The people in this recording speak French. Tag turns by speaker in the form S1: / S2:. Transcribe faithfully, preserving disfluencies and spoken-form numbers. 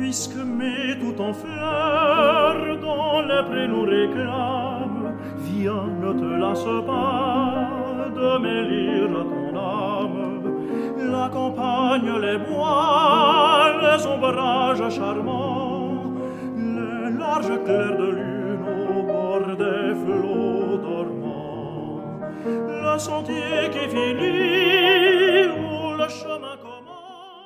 S1: puisque mai tout en fleurs dans les prés nous réclame, viens, ne te lasse pas de mêler à ton âme la campagne, les bois, les ombrages charmants, les larges clairs de lune au bord des flots dormants, le sentier qui finit où le chemin